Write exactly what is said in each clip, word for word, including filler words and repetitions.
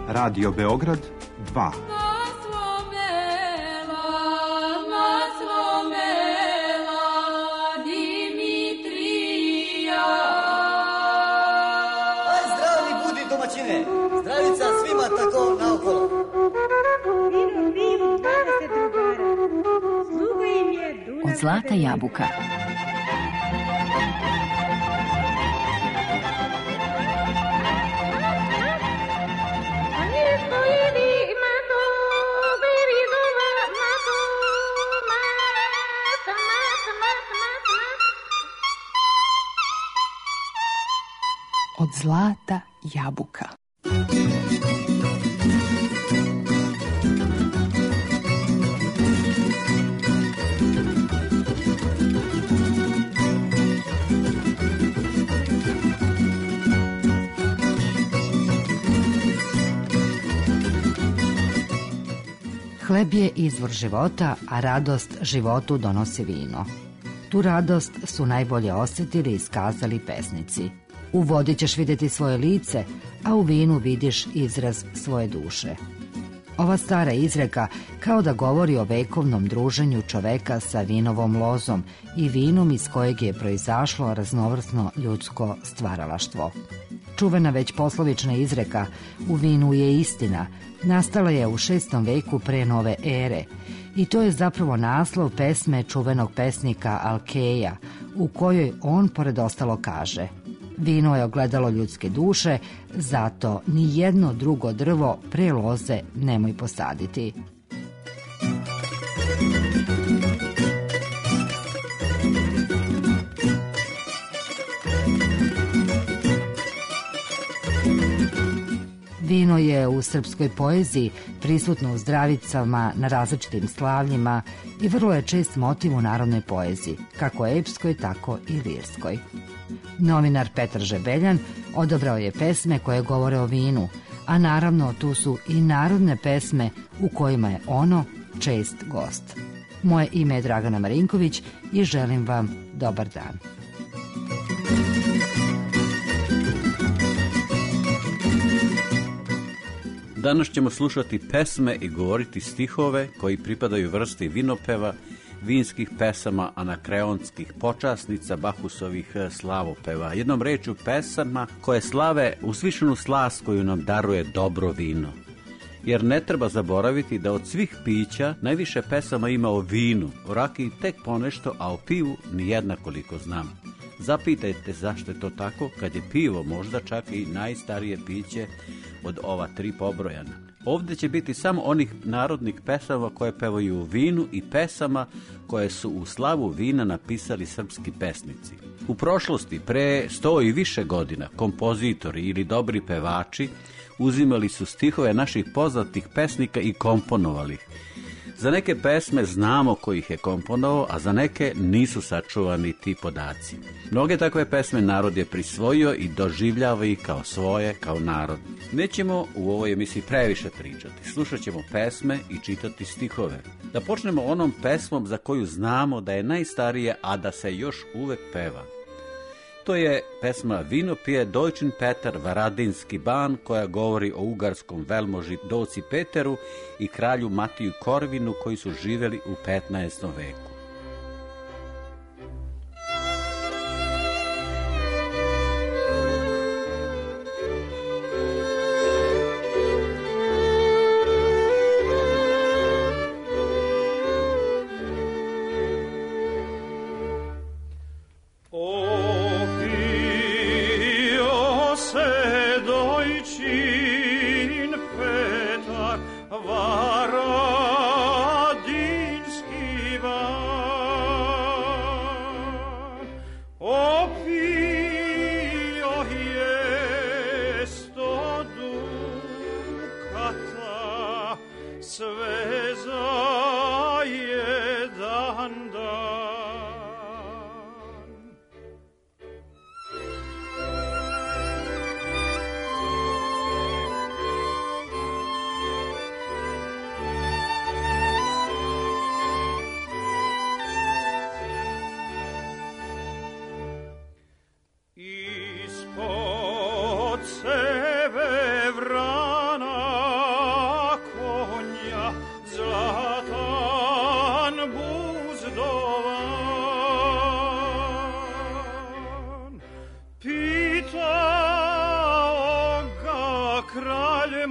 Radio Beograd dva. Zdravica svima tako naokolo. Vino pivu dvadeset drugara. Sluga im je Dunav. Od zlata jabuka. Od zlata jabuka. Hleb je izvor života, a radost životu donosi vino. Tu radost su najbolje osjetili i iskazali pesnici. U vodi ćeš vidjeti svoje lice, a u vinu vidiš izraz svoje duše. Ova stara izreka kao da govori o vekovnom druženju čoveka sa vinovom lozom i vinom iz kojeg je proizašlo raznovrsno ljudsko stvaralaštvo. Čuvena već poslovična izreka "U vinu je istina" nastala je u šestom veku pre nove ere i to je zapravo naslov pesme čuvenog pesnika Alkeja, u kojoj on pored ostalo kaže: "Vino je ogledalo ljudske duše, zato ni jedno drugo drvo pre loze nemoj posaditi." Vino je u srpskoj poeziji prisutno u zdravicama, na različitim slavljima i vrlo je čest motiv u narodnoj poeziji, kako epskoj, tako i lirskoj. Novinar Petar Žebeljan odabrao je pesme koje govore o vinu, a naravno tu su i narodne pesme u kojima je ono čest gost. Moje ime je Dragana Marinković i želim vam dobar dan. Danas ćemo slušati pesme i govoriti stihove koji pripadaju vrsti vinopeva, vinskih pesama, anakreonskih počasnica, Bahusovih slavopeva. Jednom rečju pesama koje slave uzvišenu slast koju nam daruje dobro vino. Jer ne treba zaboraviti da od svih pića najviše pesama ima o vinu, o rakiji tek ponešto, a o pivu nijedna koliko znam. Zapitajte zašto je to tako, kad je pivo možda čak i najstarije piće od ova tri pobrojana. Ovdje će biti samo onih narodnih pesama koje pevaju u vinu i pesama koje su u slavu vina napisali srpski pesnici. U prošlosti, pre sto i više godina, kompozitori ili dobri pevači uzimali su stihove naših poznatih pesnika i komponovali ih. Za neke pesme znamo ko ih je komponovao, a za neke nisu sačuvani ti podaci. Mnoge takve pesme narod je prisvojio i doživljava ih kao svoje, kao narod. Nećemo u ovoj emisiji previše pričati. Slušat ćemo pesme i čitati stihove. Da počnemo onom pesmom za koju znamo da je najstarije, a da se još uvek peva. To je pesma Vino pije Deutschen Peter Varadinski ban, koja govori o ugarskom velmoži Doci Peteru i kralju Matiju Korvinu koji su živjeli u petnaestom veku. kralj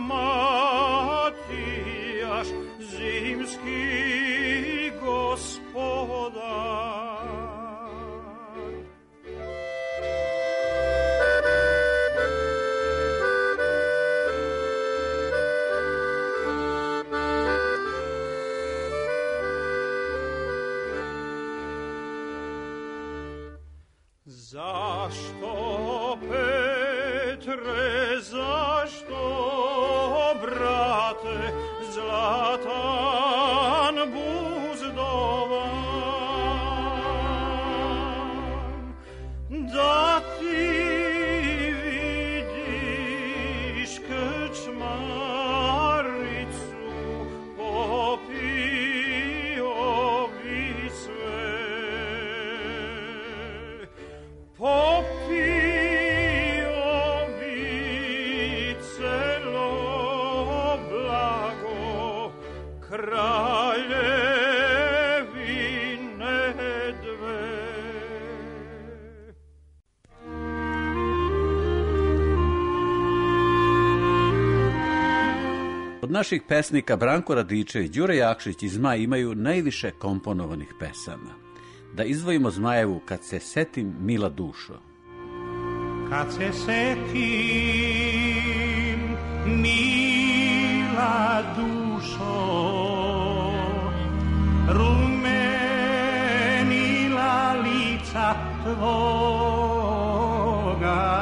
Matijaš, zimski gospodar. Zašto, Petre, zašto, brate, zlatan buzdovan, da ti vidiš krčmaricu, popio bi sve. Popio bi celo blago kraljevine dve. Od naših pesnika Branko Radičević, Đure Jakšić i Zmaj imaju najviše komponovanih pesama. Da izdvojimo Zmajevu Kad se setim mila dušo. Kad se setim mila dušo, rumenila lica tvoga,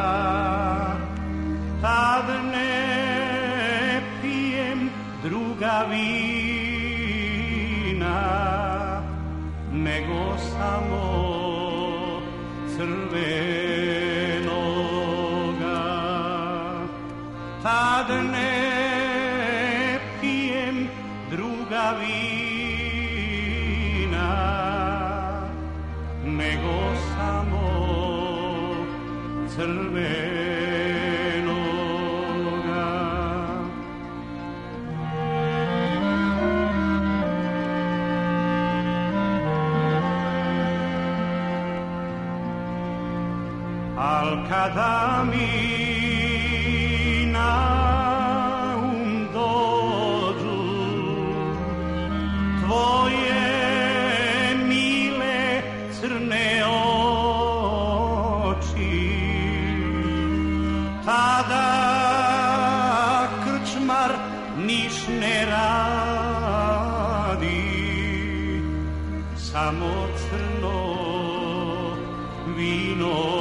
tad ne pijem druga vina, nego samo crvenoga. Tad ne pijem druga vina, nego samo crvenoga. Al kada mi na um dođu tvoje mile crne oči, tada krčmar niš ne radi, samo crno vino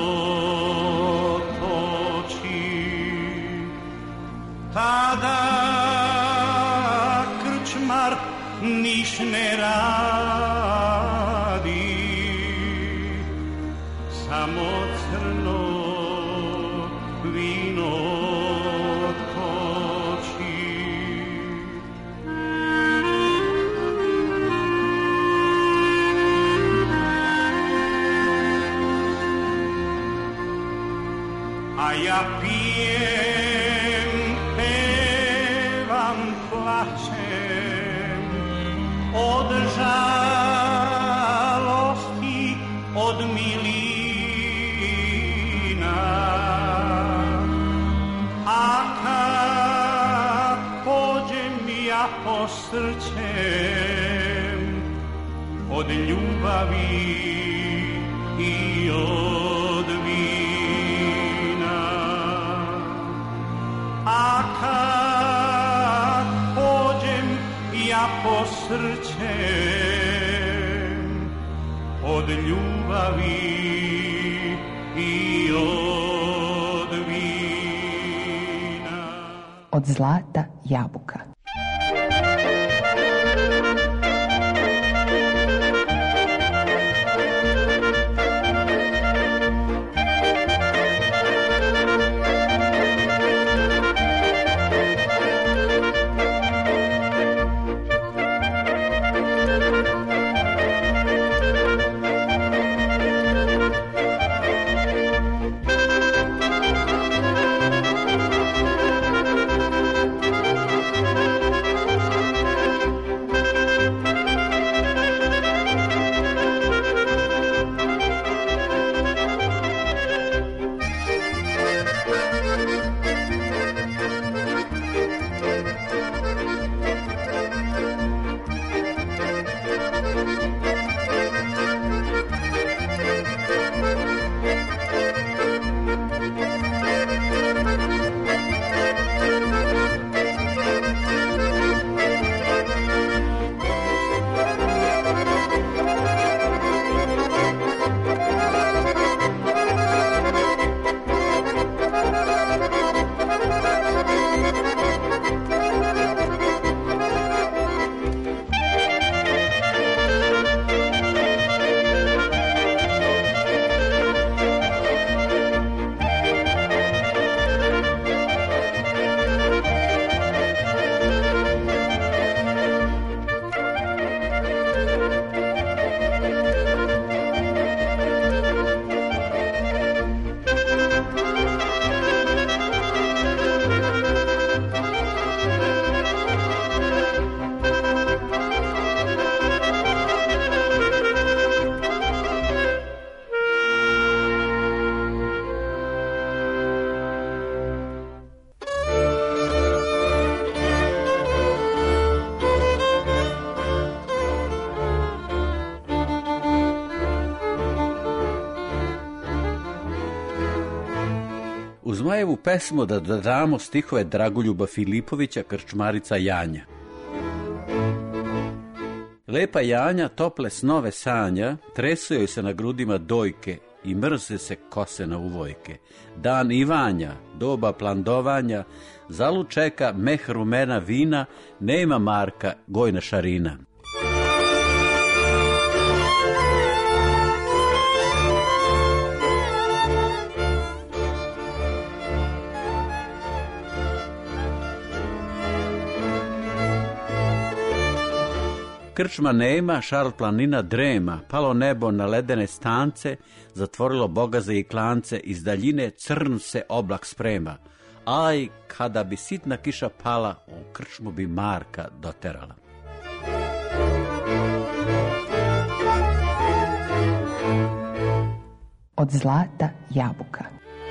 tada krčmar niš ne radi, samo crno vino toči. A ja pijem, plačem od žalosti, od milina, a kad pođem ja po srcem od ljubavi i od vina, a kad ja po srcem od ljubavi i od vina. Od zlata jabuka. Majevu pesmu da dodamo stihove Dragoljuba Filipovića, Krčmarica Janja. Lepa Janja tople snove sanja, tresu joj se na grudima dojke i mrze se kose na uvojke. Dan Ivanja, doba plandovanja, zalu čeka meh rumena vina, nema Marka, gojna šarina. Krčma nema, šarl planina drema, palo nebo na ledene stance, zatvorilo bogaze i klance, iz daljine crn se oblak sprema. Aj, kada bi sitna kiša pala, u krčmu bi Marka doterala. Od zlata jabuka.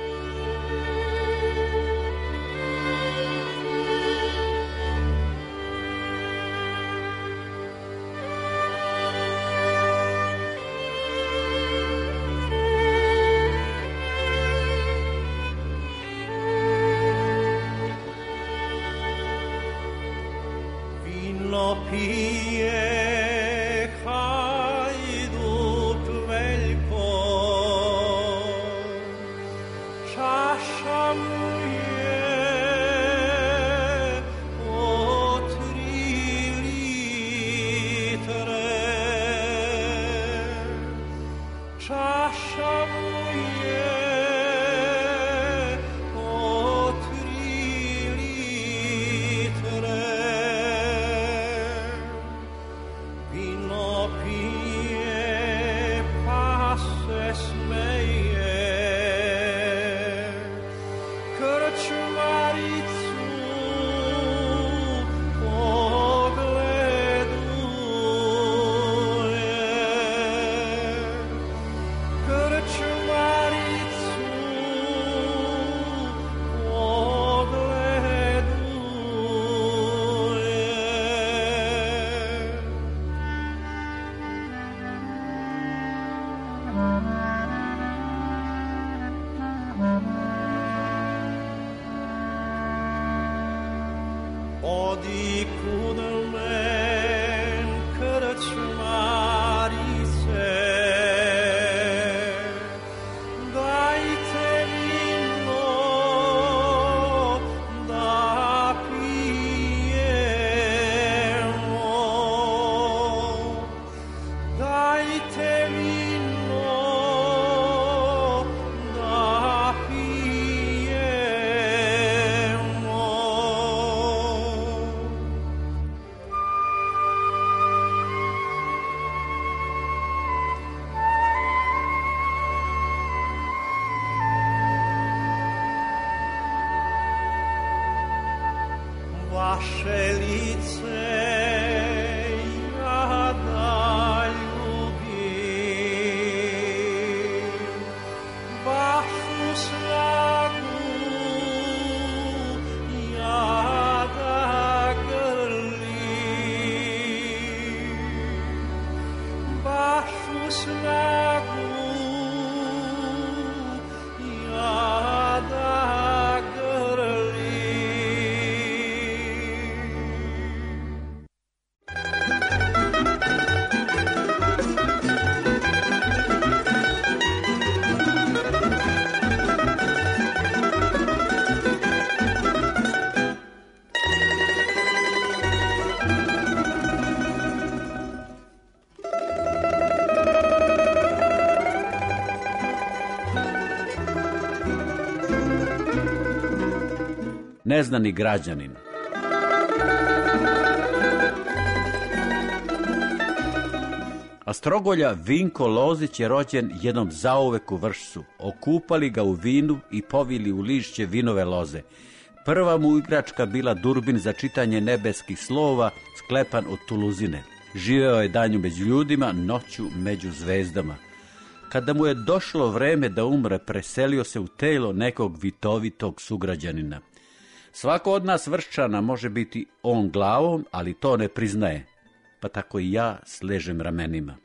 Pije hajduk veljko, čaša mu je o tri litre, čaša mu je o tri litre. Pije pa se smeje, krčmaricu pogleduje, krčmaricu odi kud men krčmarice, dajte vino da pijemo, dajte vino da pijemo. Vaše lice ja da ljubim, vašu snagu ja da grlim, vašu snagu ja da grlim. Neznani građanin. Astrogolja Vinko Lozić je rođen jednom zauvek u Vršcu. Okupali ga u vinu i povili u lišće vinove loze. Prva mu igračka bila durbin za čitanje nebeskih slova, sklepan od tuluzine. Živeo je danju među ljudima, noću među zvezdama. Kada mu je došlo vreme da umre, preselio se u telo nekog vitovitog sugrađanina. Svako od nas Vrščana može biti on glavom, ali to ne priznaje. Pa tako i ja sležem ramenima.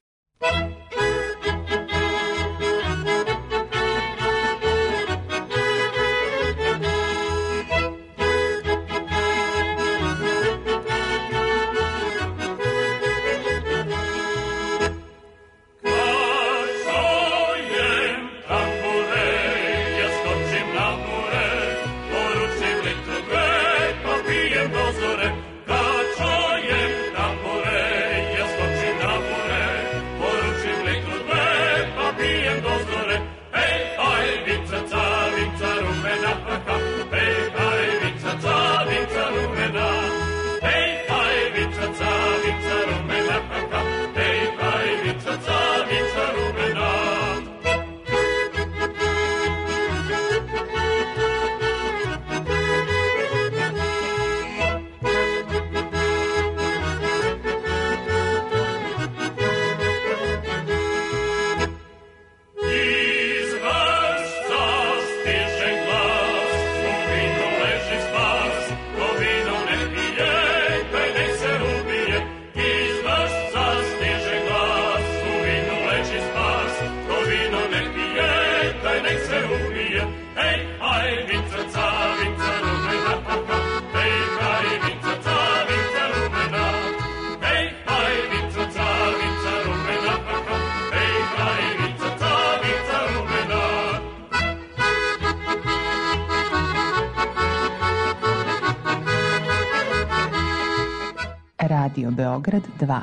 Radio Beograd dva.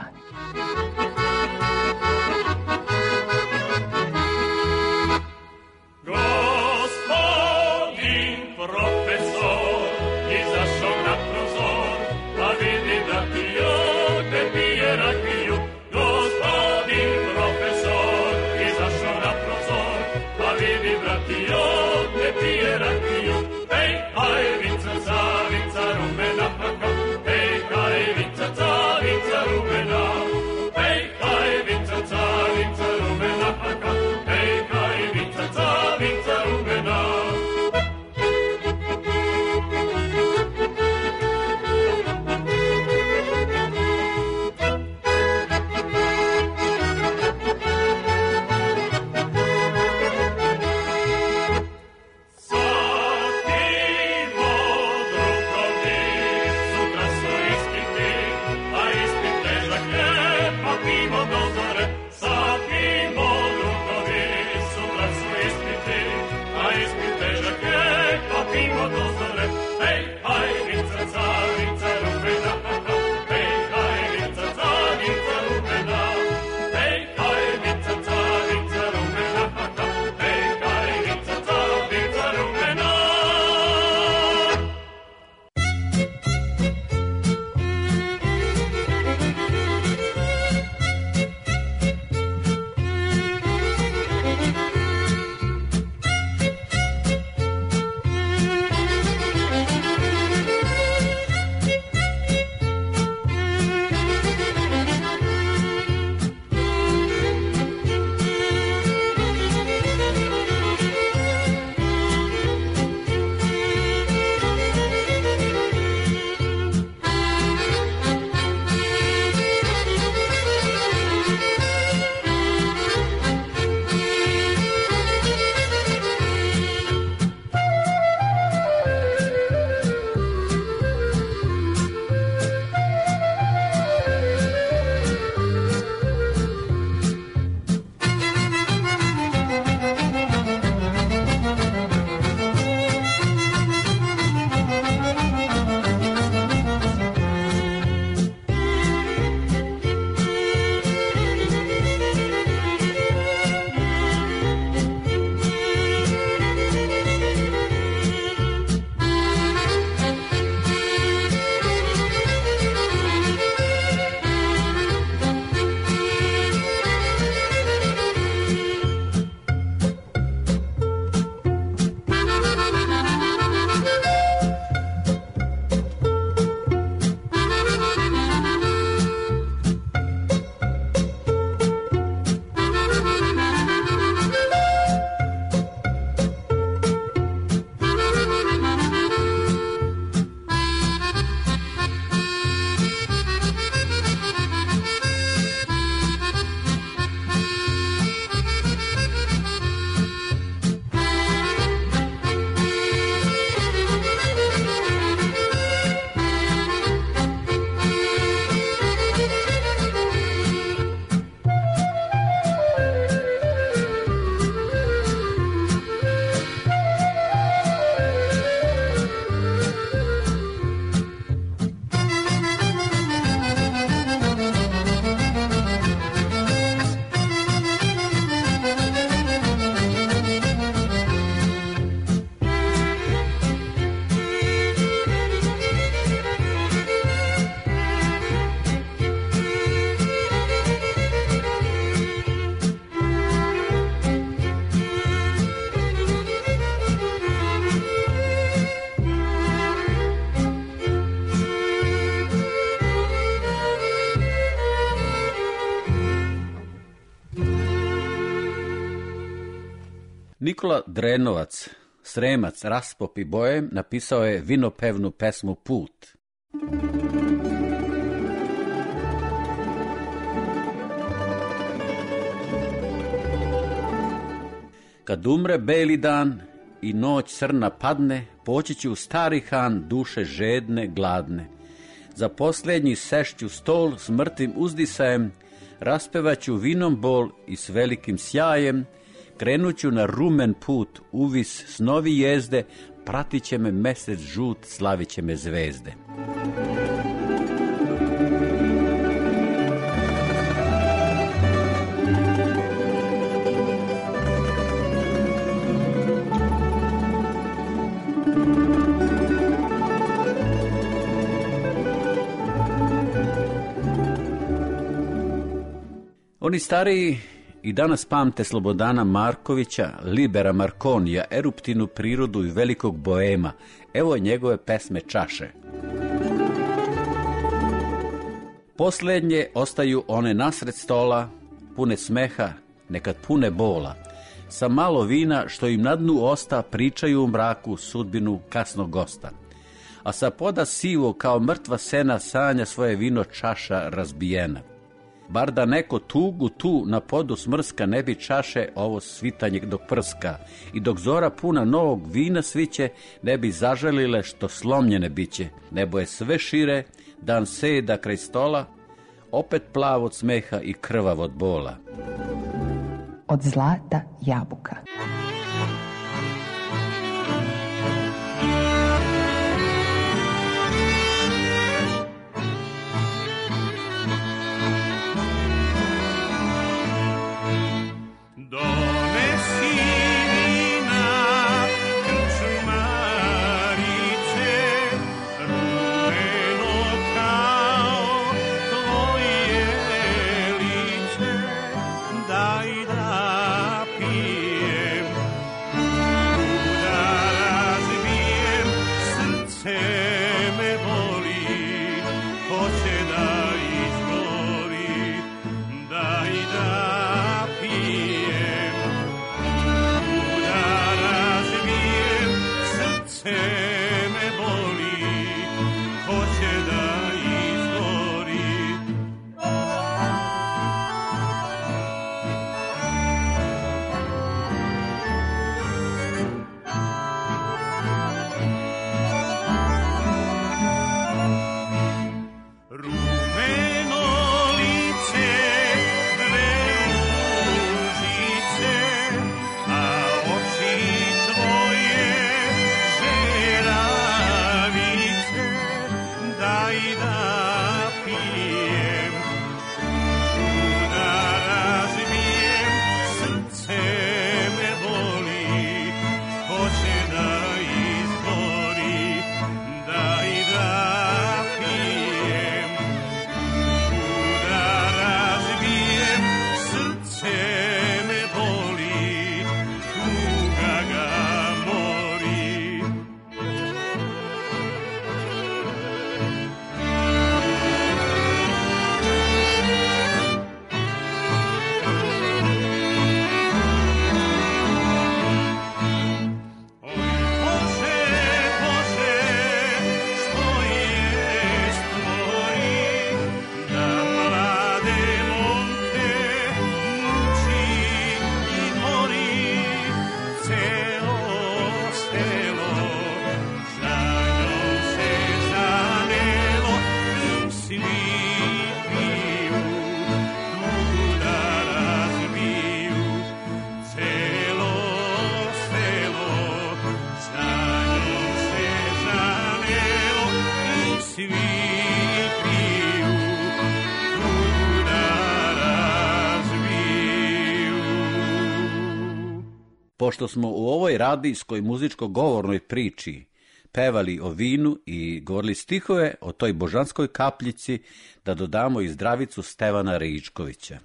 Nikola Drenovac, Sremac, Raspop i Bojem, napisao je vinopevnu pesmu Put. Kad umre beli dan i noć crna padne, poći ću u stari Han duše žedne, gladne. Za posljednji sešću stol s mrtvim uzdisajem, raspevaću vinom bol i s velikim sjajem, krenuću na rumen put, uvis snovi jezde, pratit će me mesec žut, slavit će me zvezde. Oni stariji i danas pamte Slobodana Markovića, Libera Marconija, eruptivnu prirodu i velikog boema. Evo njegove pesme Čaše. Posljednje ostaju one nasred stola, pune smeha, nekad pune bola. Sa malo vina što im na dnu osta pričaju u mraku sudbinu kasnog gosta. A sa poda sivo kao mrtva sena sanja svoje vino čaša razbijena. Bar da neko tugu tu na podu smrska ne bi čaše ovo svitanje dok prska i dok zora puna novog vina sviće ne bi zaželile što slomljene biće. Nebo je sve šire, dan seda kraj stola, opet plav od smeha i krvav od bola. Od zlata jabuka. Pošto smo u ovoj radijskoj muzičko-govornoj priči pevali o vinu i govorili stihove o toj božanskoj kapljici, da dodamo i zdravicu Stevana Ričkovića.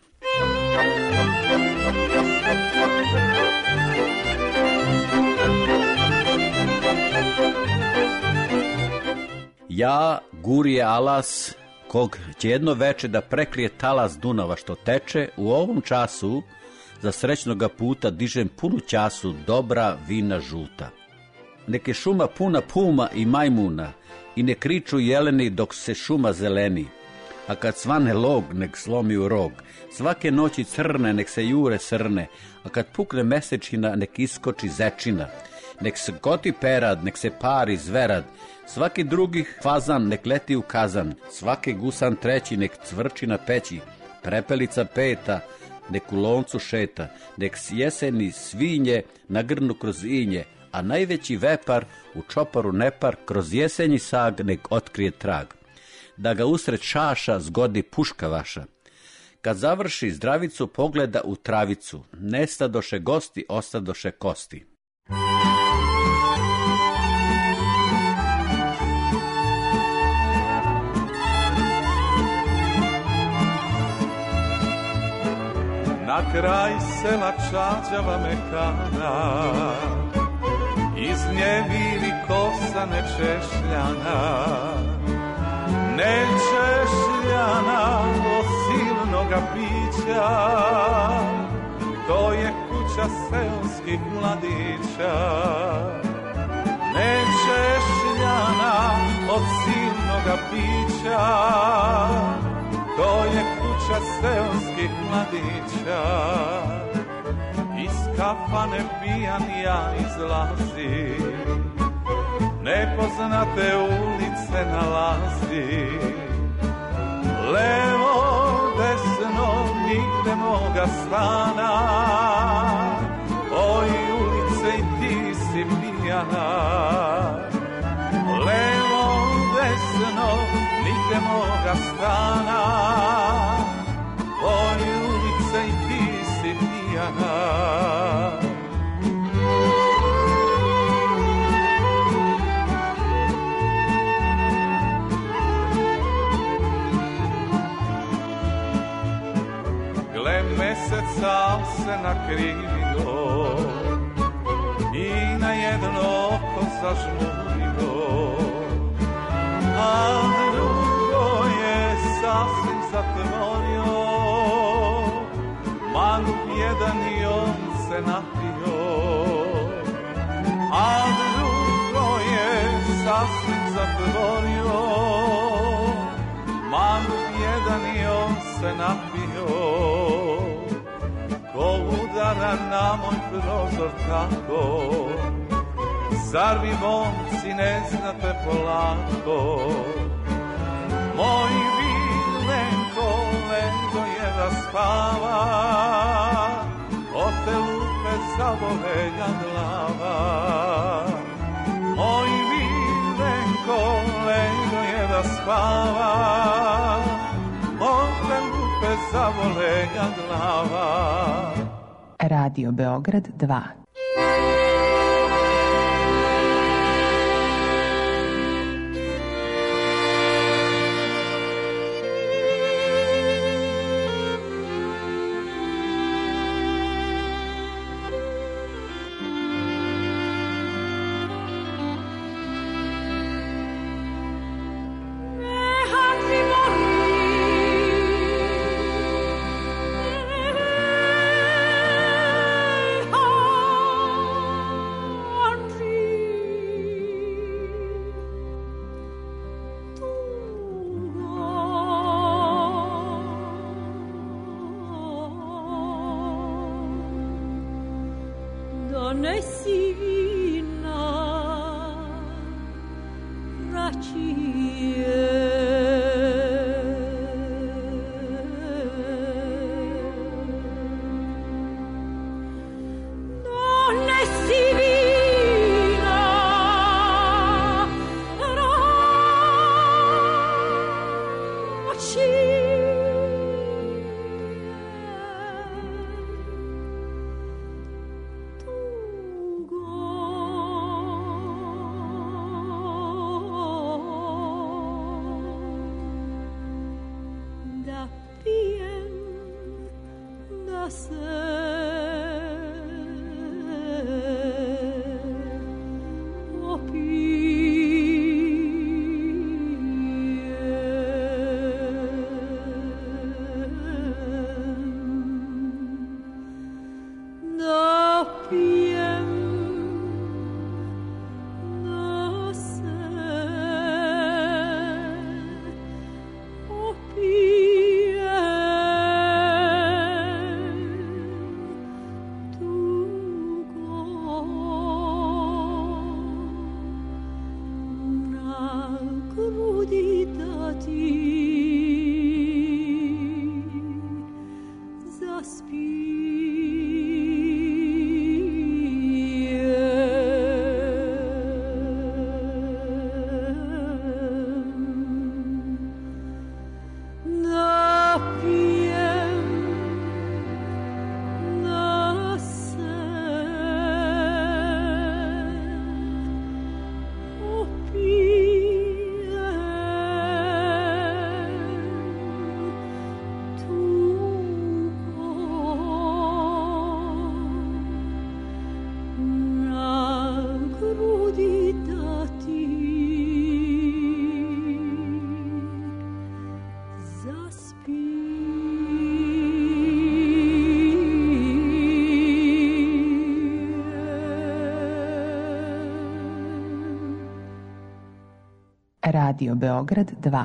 Ja, Gurije Alas, kog će jedno veče da prekrije talas Dunava što teče, u ovom času za srećnoga puta dižem punu ćasu dobra vina žuta. Neke šuma puna puma i majmuna i ne kriču jeleni dok se šuma zeleni, a kad svane log nek slomi u rog, svake noći crne nek se jure srne, a kad pukne mesečina nek iskoči zečina, nek se goti perad, nek se pari zverad, svaki drugi fazan nek leti u kazan, svaki gusan treći nek cvrči na peći, prepelica peta nek u loncu šeta, nek jeseni svinje nagrnu kroz inje, a najveći vepar u čoparu nepar kroz jesenji sag nek otkrije trag, da ga usred šaša zgodi puška vaša. Kad završi zdravicu pogleda u travicu, nestadoše gosti, ostadoše kosti. na kraj sela čađava mekana, iz nje viri kosa nečešljana, nečešljana od silnoga pića, to je kuća seoskih mladića. Nečešljana od silnoga pića, to je kuća seoskih mladića. Iz kafane pijan ja izlazi, nepoznate ulice nalazi. Levo, desno, nigde moga stana, oj ulice i ti si pijana. Levo, desno, nigde moga stana, oj ulice i ti si pijana. Gle meseca se nakrivio i na jedno oko zažmurio, a drugo je sasvim zatvorio. Mangup jedan i on se napio, a drugo je sasvim zatvorio. Mangup jedan i on se napio. Ko udara na moj prozor tako, zar vi momci ne znate polako? Moj Vilenko lego je da spava, od te lupe zabole ga glava. Moj Vilenko lego je da spava, od te lupe zabole ga glava. Radio Beograd dva. Radio Beograd dva.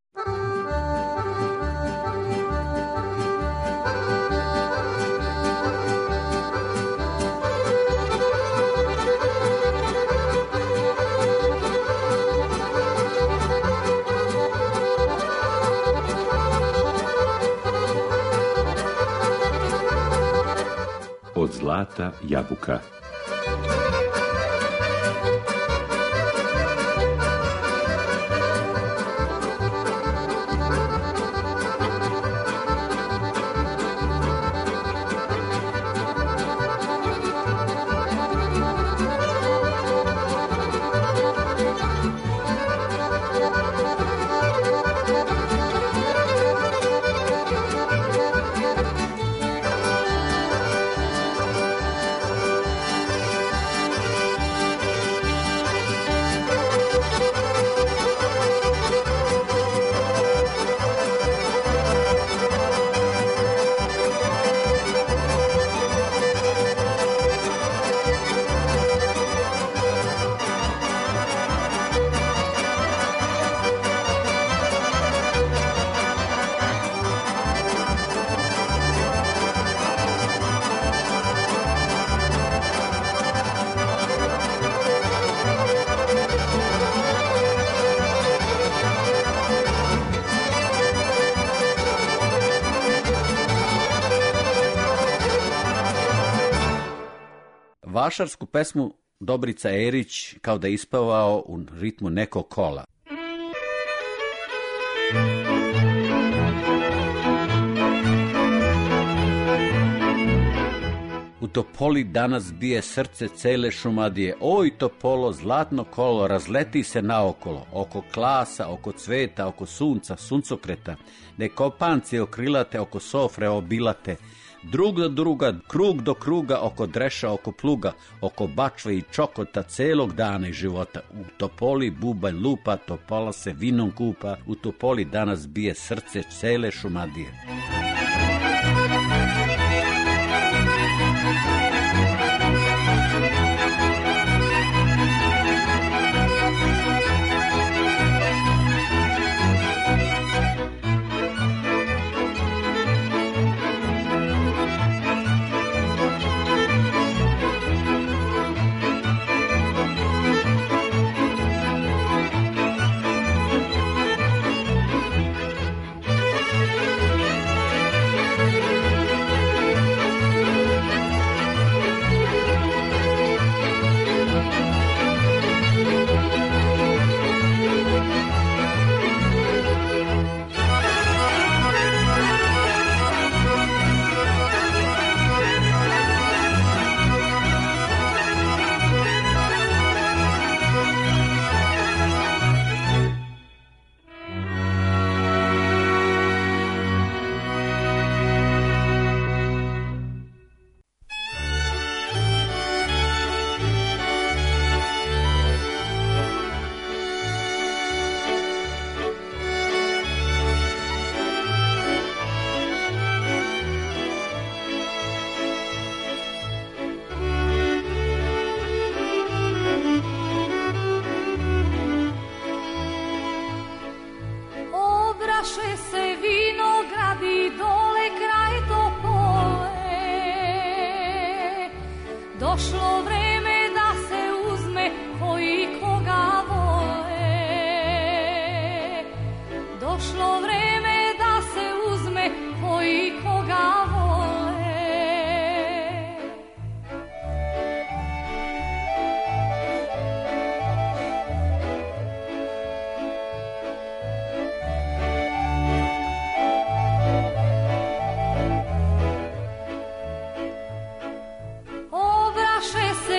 Od zlata jabuka. Vašarsku pesmu Dobrica Erić kao da je ispevao u ritmu nekog kola. U Topoli danas bije srce cele Šumadije. Oj Topolo, zlatno kolo, razleti se naokolo, oko klasa, oko cveta, oko sunca, suncokreta, ne kopanci okrilate, oko sofre obilate, drug do druga, krug do kruga, oko dreša, oko pluga, oko bačve i čokota, celog dana i života. U Topoli bubanj lupa, Topola se vinom kupa, u Topoli danas bije srce cele Šumadije. Došlo vreme da se uzme koji koga vole. Došlo vreme da se uzme koji koga vole. Obraše se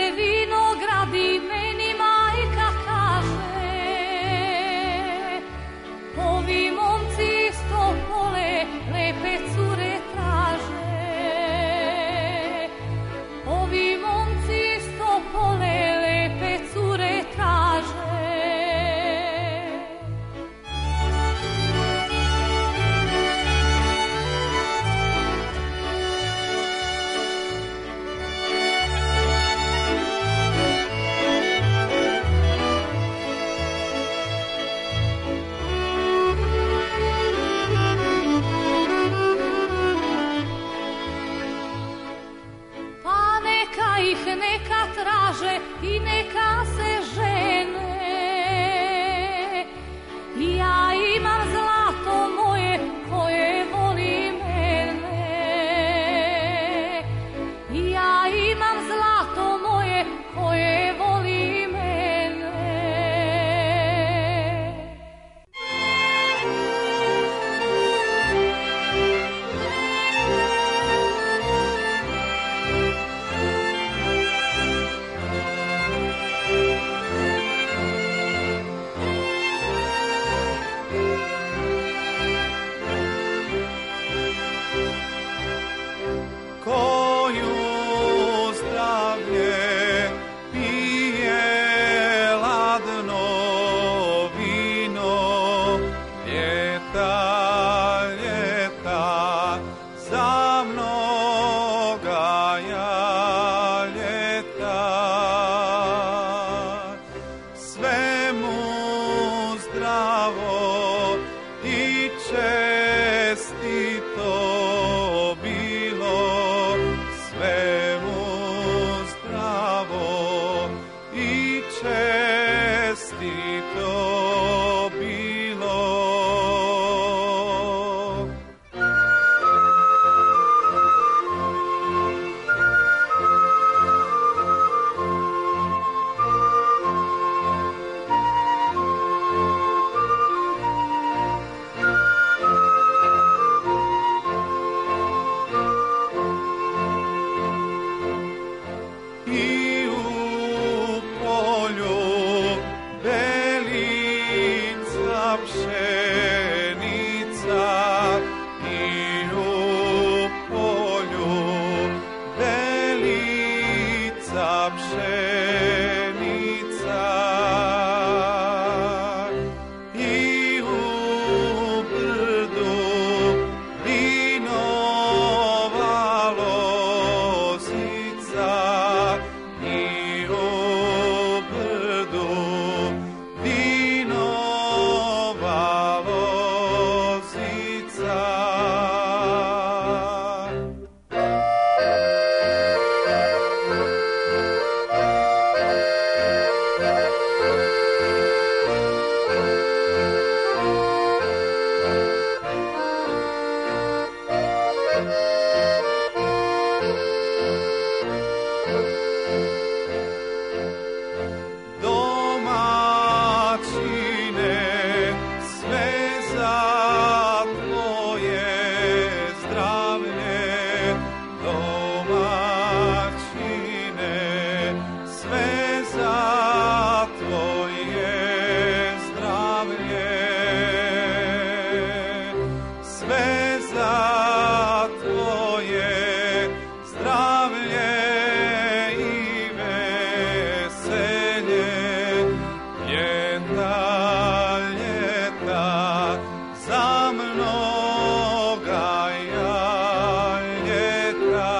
za mnoga jaljeta.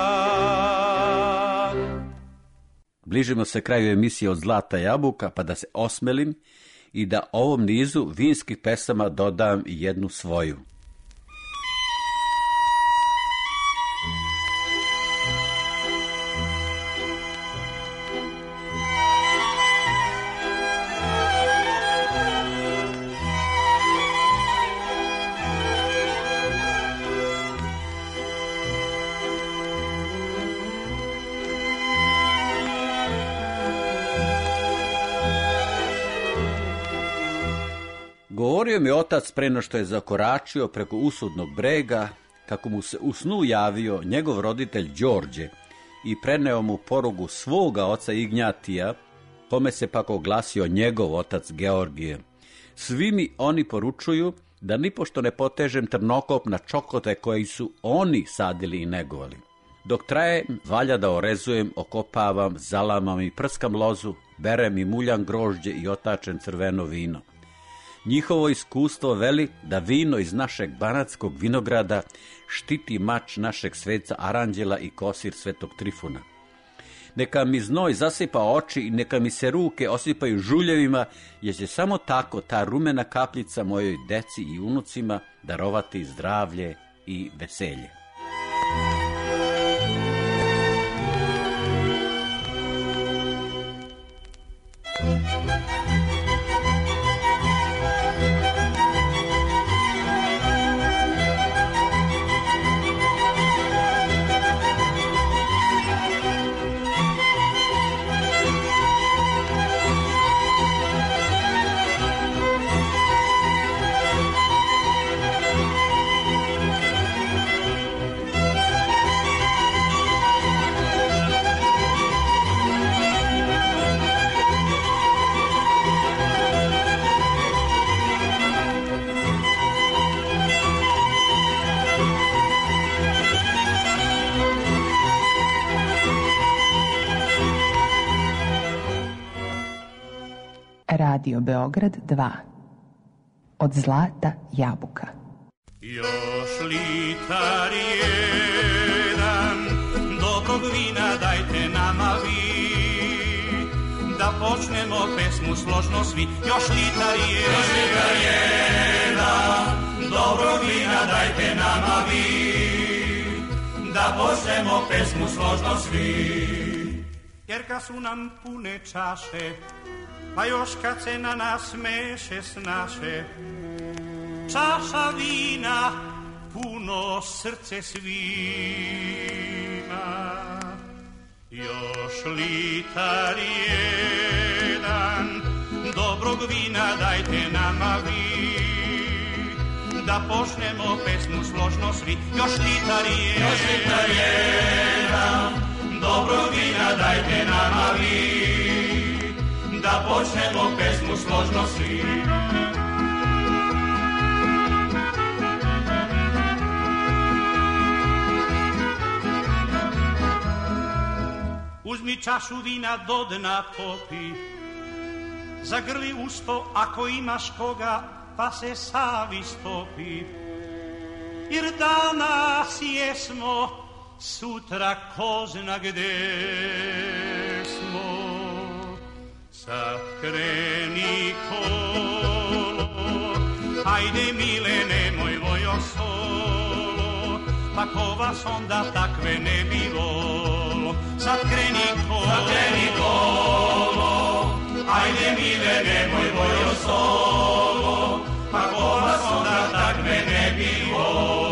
Bližimo se kraju emisije Od zlata jabuka, pa da se osmelim i da ovom nizu vinskih pesama dodam i jednu svoju. Govorio mi otac pre no što je zakoračio preko usudnog brega, kako mu se u snu javio njegov roditelj Đorđe i preneo mu porugu svoga oca Ignjatija, kome se pak oglasio njegov otac Georgije. Svi mi oni poručuju da nipošto ne potežem trnokop na čokote koji su oni sadili i negovali. Dok traje, valja da orezujem, okopavam, zalamam i prskam lozu, berem i muljam grožđe i otačem crveno vino. Njihovo iskustvo veli da vino iz našeg banatskog vinograda štiti mač našeg sveca Aranđela i kosir svetog Trifuna. Neka mi znoj zasipa oči i neka mi se ruke osipaju žuljevima, jer će samo tako ta rumena kapljica mojoj deci i unucima darovati zdravlje i veselje. Radio Beograd dva. Od zlata jabuka. Još litar jedan dobrog vina dajte nama vi, da počnemo pesmu složno svi. Još litar jedan, Još litar jedan dobrog vina dajte nama vi, da počnemo pesmu složno svi. Jer kad su nam pune čaše, pa još kad se na nas meše snaše, čaša vina puno srce svima. Još litar jedan dobrog vina dajte nama vi, da počnemo pesmu složno svi. Još litar jedan, Još litar jedan dobrog vina dajte nama vi, da počnemo pesmu složno svi. Uzmi čašu vina do dna popi, zagrli usto ako imaš koga, pa se savi stopi. Jer danas jesmo, sutra ko zna gde smo. Sad kreni kolo, ajde mile nemoj vojo solo, pa ko vas onda takve ne bi volo. Sad kreni kolo, Sad kreni kolo, ajde mile nemoj vojo solo, pa ko vas onda takve ne bi volo.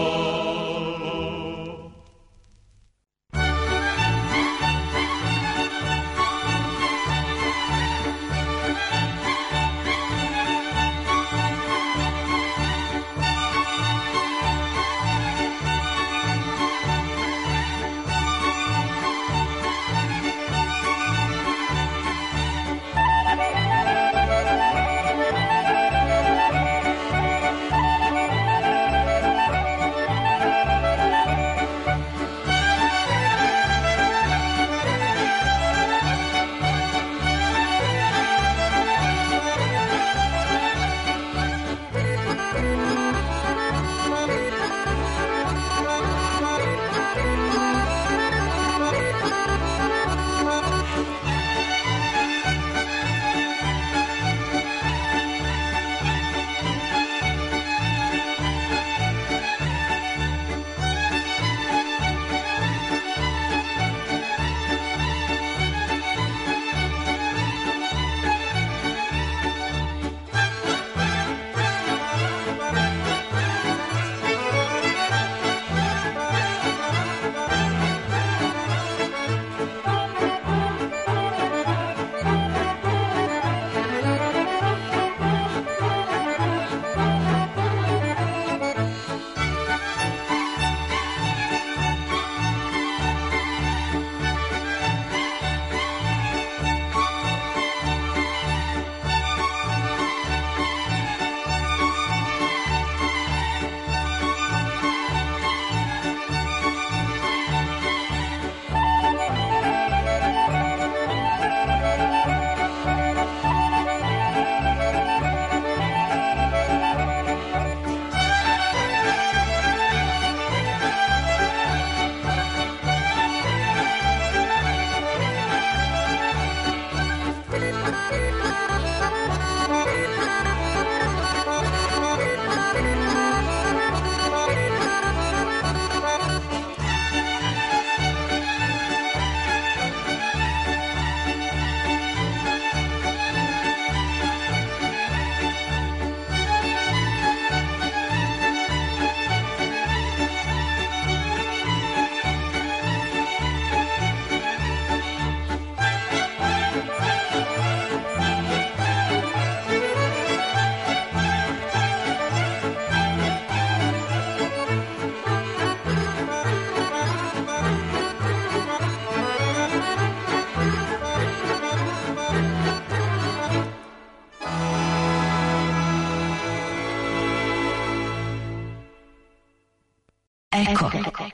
Eko.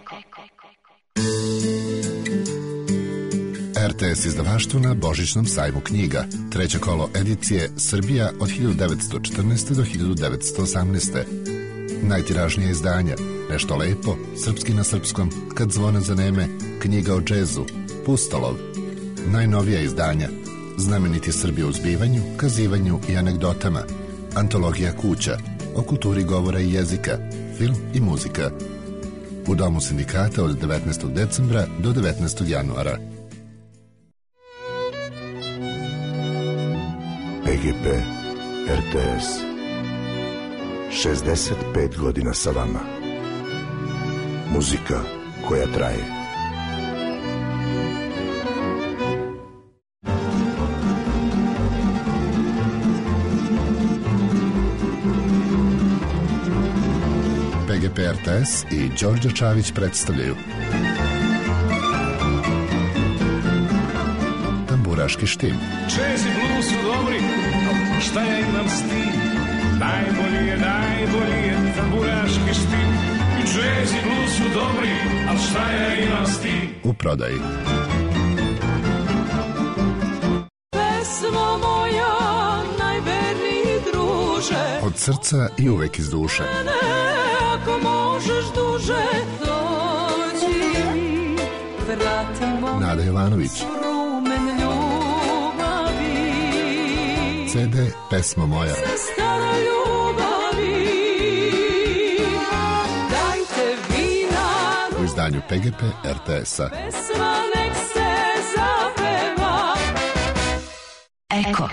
R T S izdavaštvo na Božićnom sajmu knjiga. Treće kolo edicije Srbija od hiljadu devetsto četrnaeste. do hiljadu devetsto osamnaeste. Najtiražnije izdanja Nešto lepo, Srpski na srpskom, Kad zvona zaneme, Knjiga o džezu, Pustolov. Najnovija izdanja Znameniti Srbi u zbivanju, kazivanju i anegdotama, Antologija kuća, o kulturi govora i jezika, film i muzika. U Domu sindikata od devetnaestog decembra do devetnaestog januara. P G P, R T S, šezdeset pet godina sa vama. Muzika koja traje. P G P R T S i Đorđe Čavić predstavljaju Tamburaški štim. Jazz i blues su dobri, šta ja imam s tim? Najbolji je, najbolji je tamburaški štim. I jazz i blues su dobri, ali šta ja imam s tim? U prodaji. Pesmo moja, najverniji druže, Od srca i uvek iz duše. ako možeš duže dođi, vratimo Nada Jovanović. rumen ljubavi. C D Pesma moja. Stara ljubavi, dajte vina, U izdanju P G P R T S-a. pesma nek se zapeva. Eko.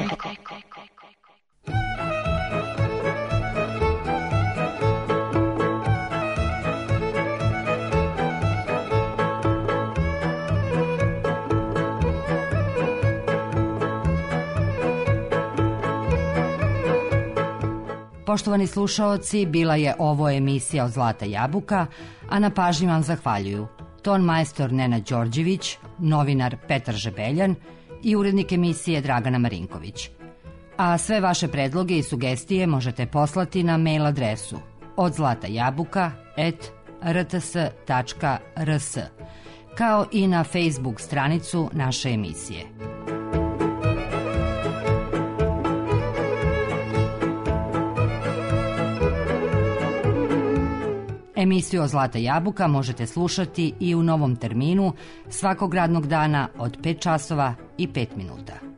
Poštovani slušaoci, bila je ovo emisija od Zlata jabuka, a na pažnji vam zahvaljuju ton majstor Nenad Đorđević, novinar Petar Žebeljan i urednik emisije Dragana Marinković. A sve vaše predloge i sugestije možete poslati na mail adresu odzlatajabuka at r t s tačka r s, kao i na Facebook stranicu naše emisije. Emisiju o Zlata jabuka možete slušati i u novom terminu svakog radnog dana od pet časova i pet minuta.